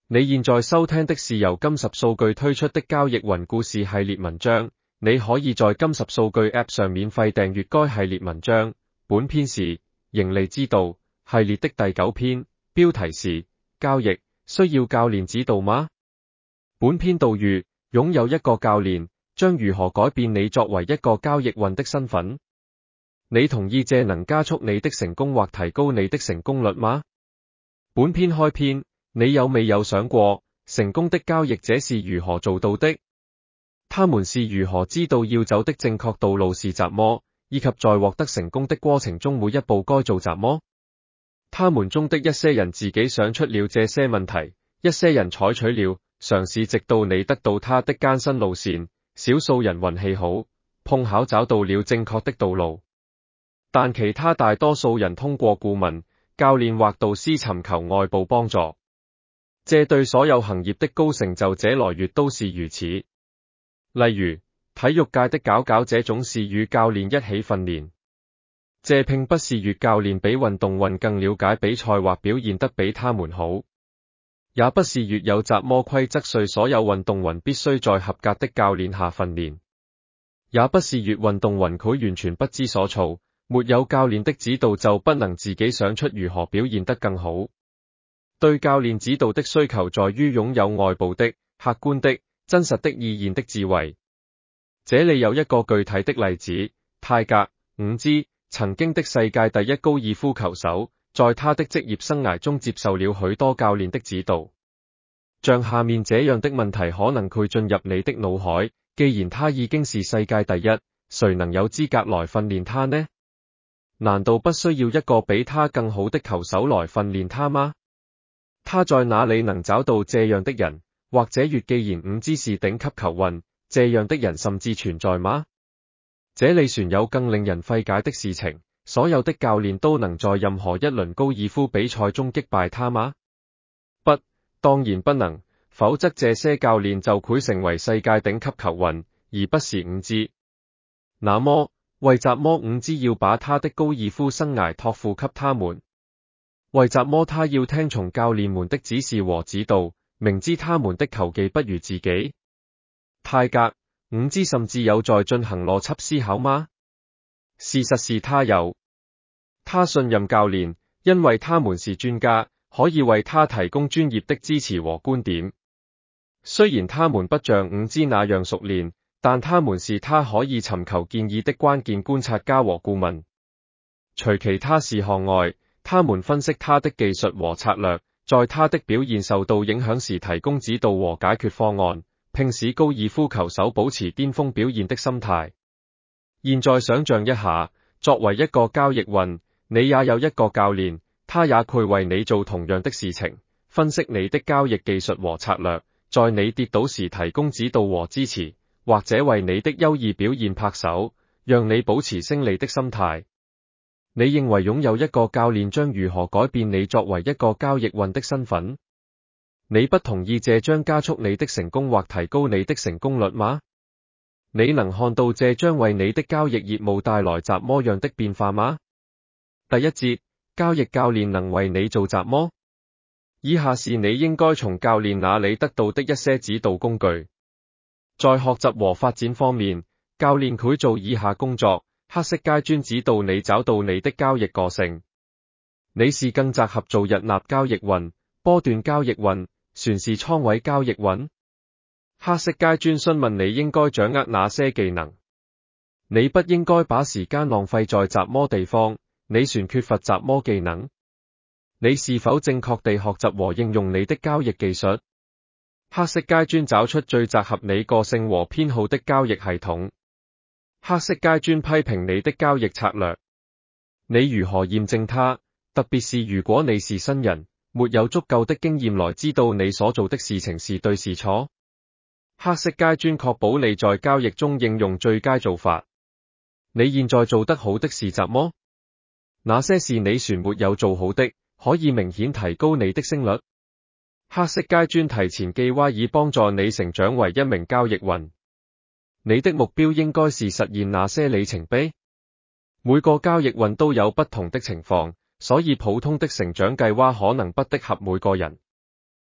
你現在收聽的是由金十數據推出的交易雲故事系列文章，你可以在金十數據 App 上免費訂閱該系列文章。本篇是盈利之道系列的第9篇，標題是交易需要教練指導嗎？本篇導語：擁有一個教練將如何改變你作為一個交易雲的身份？你同意這能加速你的成功或提高你的成功率嗎？本篇開篇，你有沒有想過，成功的交易者是如何做到的？他們是如何知道要走的正確道路是什麼，以及在獲得成功的過程中每一步該做什麼？他們中的一些人自己想出了這些問題，一些人採取了嘗試直到你得到他的艱辛路線，少數人運氣好，碰巧找到了正確的道路，但其他大多數人通過顧問、教練或導師尋求外部幫助。這對所有行業的高成就者來說都是如此。例如，體育界的佼佼者總是與教練一起訓練。這並不是說教練比運動員更了解比賽或表現得比他們好，也不是說有什麼規則說所有運動員必須在合格的教練下訓練，也不是說運動員佢完全不知所措，沒有教練的指導就不能自己想出如何表現得更好。對教練指導的需求在於擁有外部的、客觀的、真實的意見的智慧。這裡有一個具體的例子：泰格5G曾經的世界第一高爾夫球手，在他的職業生涯中接受了許多教練的指導。像下面這樣的問題可能會進入你的腦海：既然他已經是世界第一，誰能有資格來訓練他呢？難道不需要一個比他更好的球手來訓練他嗎？他在哪裡能找到這樣的人？或者說，既然5G是頂級球運，這樣的人甚至存在嗎？這裡船有更令人費解的事情：所有的教練都能在任何一輪高爾夫比賽中擊敗他嗎？不，當然不能，否則這些教練就會成為世界頂級球運，而不是5G。那麼，為什麼5G要把他的高爾夫生涯託付給他們？為什麼他要聽從教練們的指示和指導，明知他們的球技不如自己？泰格5G甚至有在進行邏輯思考嗎？事實是他有。他信任教練，因為他們是專家，可以為他提供專業的支持和觀點。雖然他們不像5G那樣熟練，但他們是他可以尋求建議的關鍵觀察家和顧問。除其他事項外，他們分析他的技術和策略，在他的表現受到影響時提供指導和解決方案，並使高爾夫球手保持巔峰表現的心態。現在想象一下，作為一個交易雲，你也有一個教練，他也會為你做同樣的事情，分析你的交易技術和策略，在你跌倒時提供指導和支持，或者為你的優異表現拍手，讓你保持勝利的心態。你認為擁有一個教練將如何改變你作為一個交易雲的身份？你不同意這將加速你的成功或提高你的成功率嗎？你能看到這將為你的交易業務帶來怎麼樣的變化嗎？第一節，交易教練能為你做什麼？以下是你應該從教練那裡得到的一些指導工具。在學習和發展方面，教練會做以下工作：黑色階磚指導你找到你的交易個性。你是更適合做日納交易雲、波段交易雲、船市倉位交易雲？黑色階磚詢問你應該掌握哪些技能？你不應該把時間浪費在什麼地方？你船缺乏什麼技能？你是否正確地學習和應用你的交易技術？黑色階磚找出最適合你個性和偏好的交易系統。黑色階磚批評你的交易策略。你如何驗證它？特別是如果你是新人，沒有足夠的經驗來知道你所做的事情是對是錯。黑色階磚確保你在交易中應用最佳做法。你現在做得好的是什麼？哪些是你船沒有做好的，可以明顯提高你的勝率？黑色階磚提前計劃以幫助你成長為一名交易雲。你的目標應該是實現哪些里程碑？每個交易雲都有不同的情況，所以普通的成長計劃可能不適合每個人。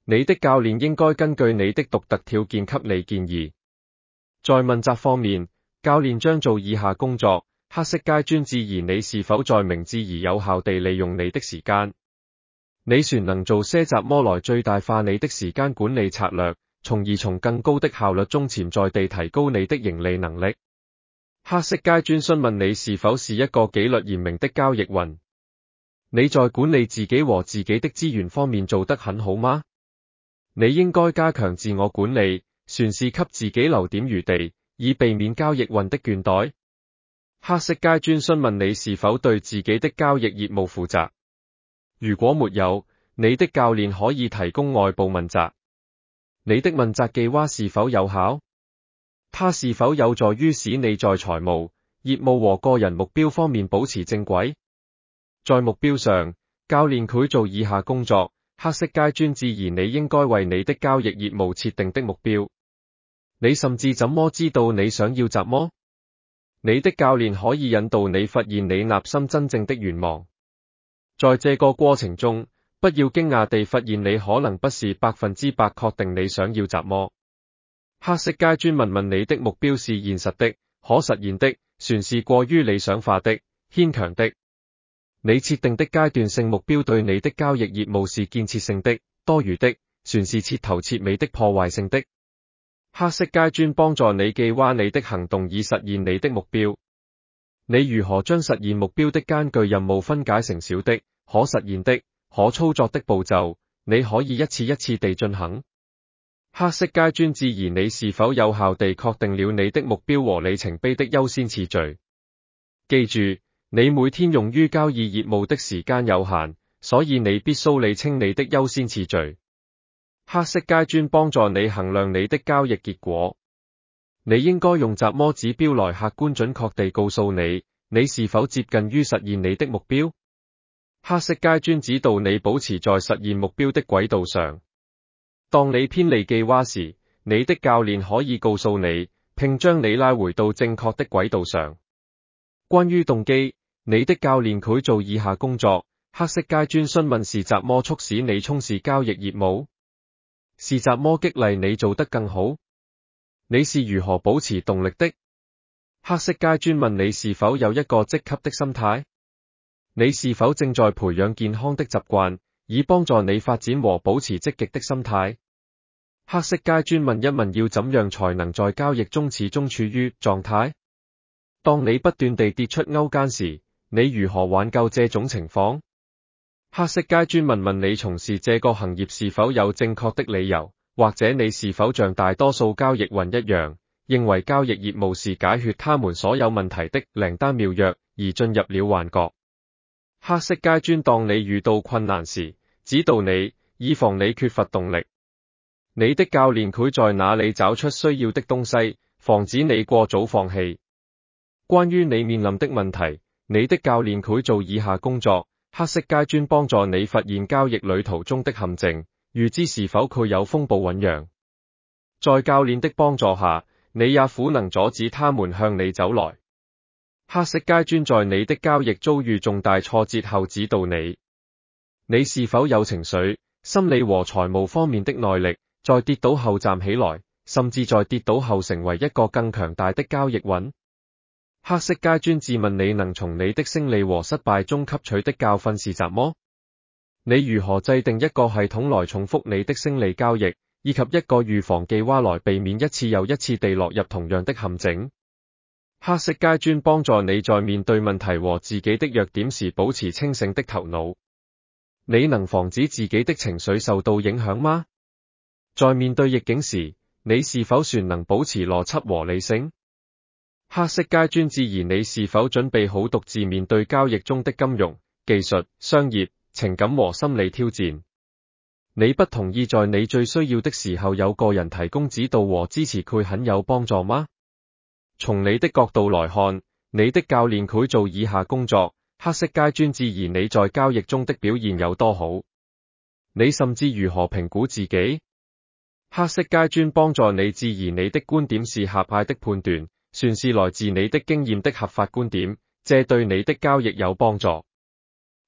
你的教練應該根據你的獨特條件給你建議。在問責方面，教練將做以下工作：黑色階磚質疑你是否在明智而有效地利用你的時間。你旋能做些雜麼來最大化你的時間管理策略，從而從更高的效率中潛在地提高你的盈利能力。黑色階磚詢問你是否是一個紀律嚴明的交易員。你在管理自己和自己的資源方面做得很好嗎？你應該加強自我管理，嘗試給自己留點餘地，以避免交易運的倦怠。黑色階磚詢問你是否對自己的交易業務負責。如果沒有，你的教練可以提供外部問責。你的問責計劃是否有效？它是否有助於使你在財務、業務和個人目標方面保持正軌？在目標上，教練會做以下工作：黑色階磚質疑你應該為你的交易業務設定的目標。你甚至怎麼知道你想要什麼？你的教練可以引導你發現你內心真正的願望。在這個過程中，不要驚訝地發現你可能不是100%確定你想要什麼。黑色階磚問問你的目標是現實的、可實現的，還是過於理想化的、牽強的？你設定的階段性目標對你的交易業務是建設性的、多餘的，還是徹頭徹尾的破壞性的？黑色階磚幫助你計劃你的行動以實現你的目標。你如何將實現目標的艱巨任務分解成小的、可實現的、可操作的步驟？你可以一次一次地進行。黑色階磚質疑你是否有效地確定了你的目標和里程碑的優先次序。記住，你每天用於交易業務的時間有限，所以你必須理清你的優先次序。黑色階磚幫助你衡量你的交易結果。你應該用什麼指標來客觀準確地告訴你是否接近於實現你的目標？黑色階磚指導你保持在實現目標的軌道上。當你偏離計劃時，你的教練可以告訴你，並將你拉回到正確的軌道上。關於動機，你的教練會做以下工作：黑色階磚詢問是什麼促使你從事交易業務？是什麼激勵你做得更好？你是如何保持動力的？黑色階磚問你是否有一個積極的心態？你是否正在培養健康的習慣，以幫助你發展和保持積極的心態？黑色階磚問一問要怎樣才能在交易中始終處於狀態？當你不斷地跌出勾間時，你如何挽救這種情況？黑色階磚問問你從事這個行業是否有正確的理由，或者你是否像大多數交易員一樣，認為交易業務是解決他們所有問題的靈丹妙藥，而進入了幻覺。黑色階磚當你遇到困難時，指導你，以防你缺乏動力。你的教練會在哪裡找出需要的東西，防止你過早放棄。關於你面臨的問題，你的教練會做以下工作：黑色階磚幫助你發現交易旅途中的陷阱，預知是否具有風暴醞釀。在教練的幫助下，你也可能阻止他們向你走來。黑色階磚在你的交易遭遇重大挫折後指導你。你是否有情緒、心理和財務方面的耐力，在跌倒後站起來，甚至在跌倒後成為一個更強大的交易員？黑色階磚質問你能從你的勝利和失敗中吸取的教訓是什麼？你如何制定一個系統來重複你的勝利交易，以及一個預防計劃來避免一次又一次地落入同樣的陷阱？黑色階磚幫助你在面對問題和自己的弱點時保持清醒的頭腦。你能防止自己的情緒受到影響嗎？在面對逆境時，你是否算能保持邏輯和理性？黑色階磚質疑你是否準備好獨自面對交易中的金融、技術、商業、情感和心理挑戰。你不同意在你最需要的時候有個人提供指導和支持會很有幫助嗎？從你的角度來看，你的教練會做以下工作：黑色階磚質疑你在交易中的表現有多好。你甚至如何評估自己？黑色階磚幫助你質疑你的觀點是狹隘的判斷，算是來自你的經驗的合法觀點，這對你的交易有幫助。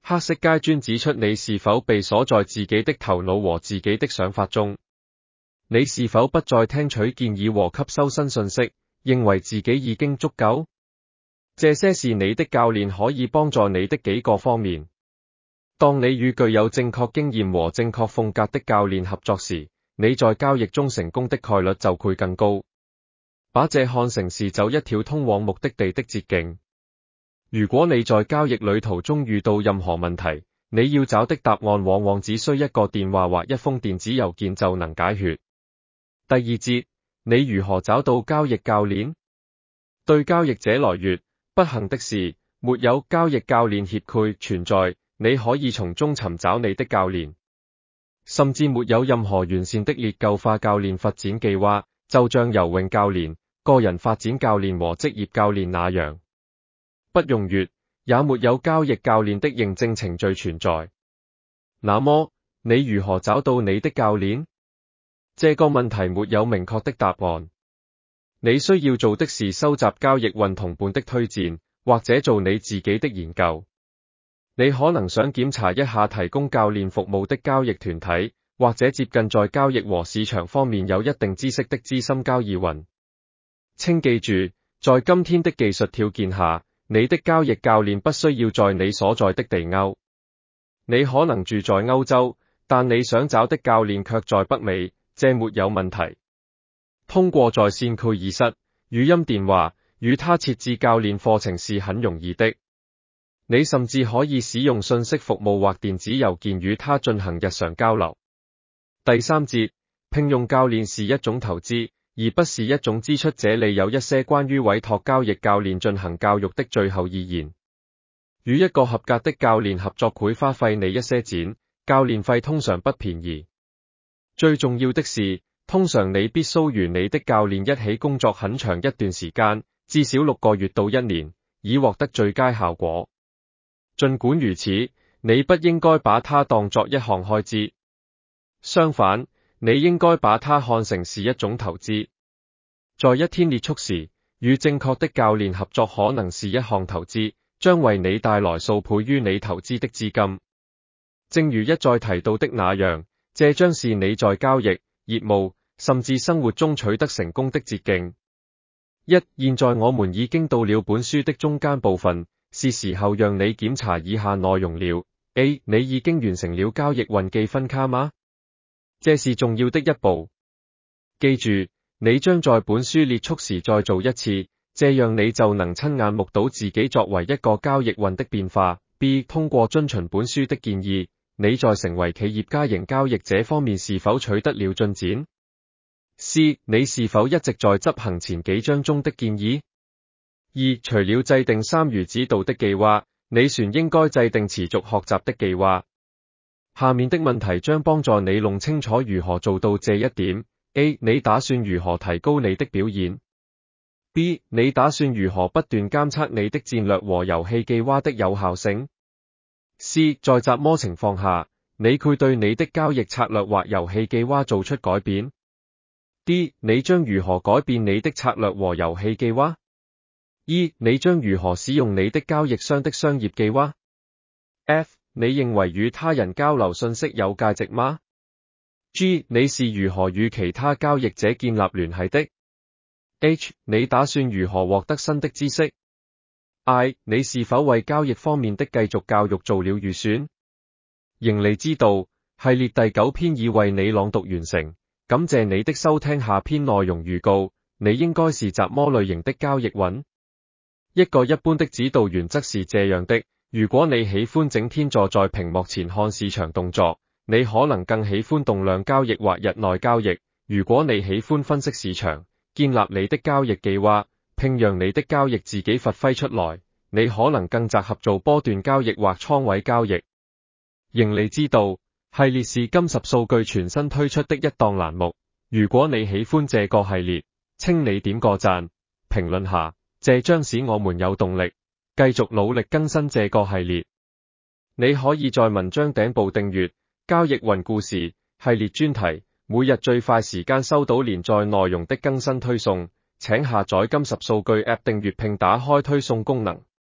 黑色階磚指出你是否被鎖在自己的頭腦和自己的想法中。你是否不再聽取建議和吸收新信息，認為自己已經足夠？這些是你的教練可以幫助你的幾個方面。當你與具有正確經驗和正確風格的教練合作時，你在交易中成功的概率就會更高。把這看成是走一條通往目的地的捷徑。如果你在交易旅途中遇到任何問題，你要找的答案往往只需一個電話或一封電子郵件就能解決。第二節，你如何找到交易教練？對交易者來說，不幸的是，沒有交易教練協會存在，你可以從中尋找你的教練。甚至沒有任何完善的列構化教練發展計劃，就像游泳教練、個人發展教練和職業教練那樣。不用月，也沒有交易教練的認證程序存在。那麼，你如何找到你的教練？這個問題沒有明確的答案。你需要做的是收集交易運同伴的推薦，或者做你自己的研究。你可能想檢查一下提供教練服務的交易團體，或者接近在交易和市場方面有一定知識的資深交易員。請記住，在今天的技術條件下，你的交易教練不需要在你所在的地歐。你可能住在歐洲，但你想找的教練卻在北美，這沒有問題。通過在線會議室、語音電話與他設置教練課程是很容易的。你甚至可以使用信息服務或電子郵件與他進行日常交流。第三節，聘用教練是一種投資，而不是一種支出。這裡有一些關於委託交易教練進行教育的最後意見。與一個合格的教練合作會花費你一些錢，教練費通常不便宜。最重要的是，通常你必須與你的教練一起工作很長一段時間，至少6個月到1年，以獲得最佳效果。儘管如此，你不應該把它當作一項開支。相反，你應該把它看成是一種投資。在一天結束時，與正確的教練合作可能是一項投資，將為你帶來數倍於你投資的資金。正如一再提到的那樣，這將是你在交易、業務，甚至生活中取得成功的捷徑。現在我們已經到了本書的中間部分，是時候讓你檢查以下內容了。A. 你已經完成了交易運記分卡嗎？這是重要的一步。記住，你將在本書列出時再做一次，這樣你就能親眼目睹自己作為一個交易運的變化。B. 通過遵循本書的建議，你在成為企業家型交易者方面是否取得了進展？ C. 你是否一直在執行前幾章中的建議？ 2. 除了制定參與指導的計劃，你船應該制定持續學習的計劃。下面的問題將幫助你弄清楚如何做到這一點。A. 你打算如何提高你的表現？ B. 你打算如何不斷監測你的戰略和遊戲計劃的有效性？ C. 在什麼情況下，你會對你的交易策略或遊戲計劃做出改變？ D. 你將如何改變你的策略和遊戲計劃？E. 你將如何使用你的交易商的商業計劃？ F. 你認為與他人交流信息有價值嗎？ G. 你是如何與其他交易者建立聯繫的？ H. 你打算如何獲得新的知識？ I. 你是否為交易方面的繼續教育做了預算？盈利之道系列第9篇已為你朗讀完成，感謝你的收聽。下篇內容預告，你應該是什麼類型的交易員？一個一般的指導原則是這樣的，如果你喜歡整天坐在屏幕前看市場動作，你可能更喜歡動量交易或日內交易。如果你喜歡分析市場，建立你的交易計劃，並讓你的交易自己發揮出來，你可能更適合做波段交易或倉位交易。盈利之道系列是金十數據全新推出的一檔欄目。如果你喜歡這個系列，請你點個讚，評論下，這將使我們有動力繼續努力更新這個系列。你可以在文章頂部訂閱交易運故事系列專題，每日最快時間收到連載內容的更新推送。請下載金十數據 App 訂閱並打開推送功能。